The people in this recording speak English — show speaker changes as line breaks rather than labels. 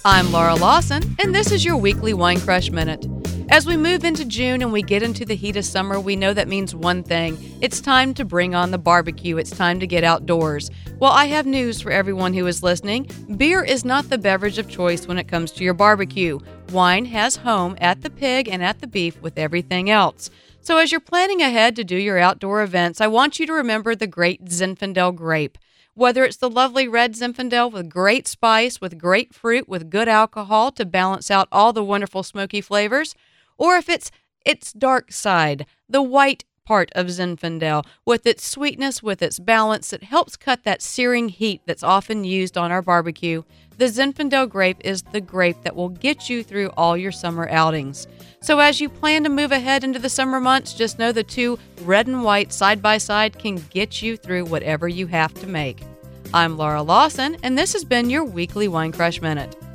I'm Laura Lawson, and this is your weekly Wine Crush Minute. As we move into June and we get into the heat of summer, we know that means one thing. It's time to bring on the barbecue. It's time to get outdoors. Well, I have news for everyone who is listening. Beer is not the beverage of choice when it comes to your barbecue. Wine has home at the pig and at the beef with everything else. So as you're planning ahead to do your outdoor events, I want you to remember the great Zinfandel grape. Whether it's the lovely red Zinfandel with great spice, with great fruit, with good alcohol to balance out all the wonderful smoky flavors, or if it's its dark side, the white part of Zinfandel, with its sweetness, with its balance, it helps cut that searing heat that's often used on our barbecue. The Zinfandel grape is the grape that will get you through all your summer outings. So as you plan to move ahead into the summer months, just know the two red and white side by side can get you through whatever you have to make. I'm Laura Lawson, and this has been your weekly Wine Crush Minute.